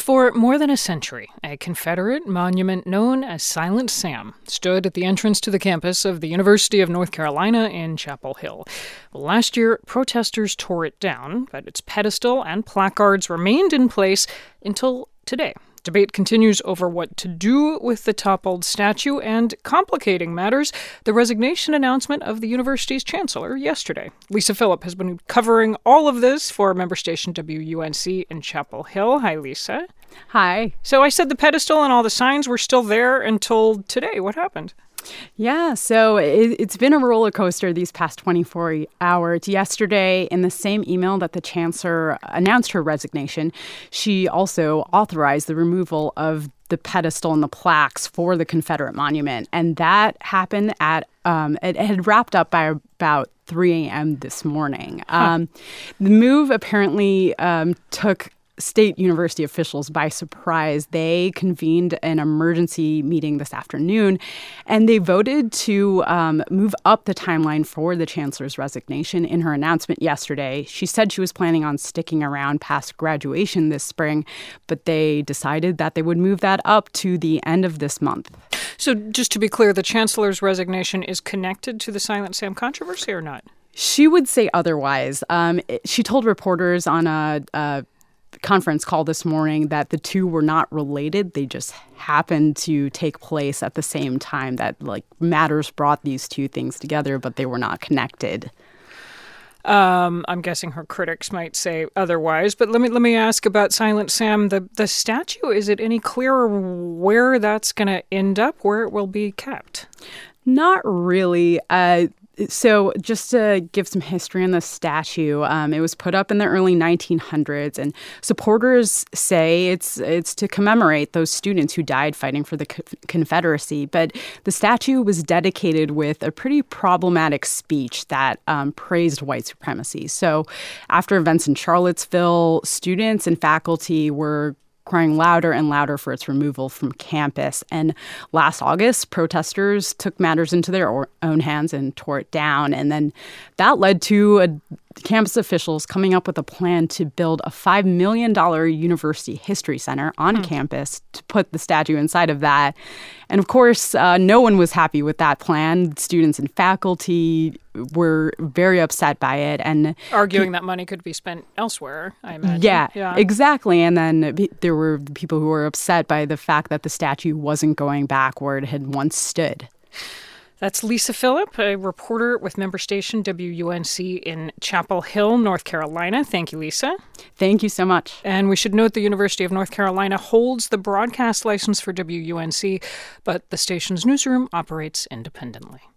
For more than a century, a Confederate monument known as Silent Sam stood at the entrance to the campus of the University of North Carolina in Chapel Hill. Last year, protesters tore it down, but its pedestal and placards remained in place until today. Debate continues over what to do with the toppled statue, and complicating matters, the resignation announcement of the university's chancellor yesterday. Lisa Phillip has been covering all of this for member station WUNC in Chapel Hill. Hi, Lisa. Hi. So I said the pedestal and all the signs were still there until today. What happened? Yeah, so it's been a roller coaster these past 24 hours. Yesterday, in the same email that the chancellor announced her resignation, she also authorized the removal of the pedestal and the plaques for the Confederate monument. And that happened it had wrapped up by about 3 a.m. this morning. The move apparently took state university officials by surprise. They convened an emergency meeting this afternoon, and they voted to move up the timeline for the chancellor's resignation. In her announcement yesterday, she said she was planning on sticking around past graduation this spring, but they decided that they would move that up to the end of this month. So just to be clear, the chancellor's resignation is connected to the Silent Sam controversy or not? She would say otherwise. She told reporters on a conference call this morning that the two were not related. They just happened to take place at the same time, that matters brought these two things together, but they were not connected. I'm guessing her critics might say otherwise, but let me ask about Silent Sam. The statue, is it any clearer where that's going to end up, where it will be kept? Not really. So just to give some history on the statue, it was put up in the early 1900s, and supporters say it's to commemorate those students who died fighting for the Confederacy. But the statue was dedicated with a pretty problematic speech that praised white supremacy. So after events in Charlottesville, students and faculty were crying louder and louder for its removal from campus. And last August, protesters took matters into their own hands and tore it down. And then that led to campus officials coming up with a plan to build a $5 million university history center on campus to put the statue inside of that. And of course, no one was happy with that plan. Students and faculty were very upset by it, and arguing that money could be spent elsewhere, I imagine. Yeah, exactly. And then there were people who were upset by the fact that the statue wasn't going back where it had once stood. That's Lisa Phillip, a reporter with member station WUNC in Chapel Hill, North Carolina. Thank you, Lisa. Thank you so much. And we should note the University of North Carolina holds the broadcast license for WUNC, but the station's newsroom operates independently.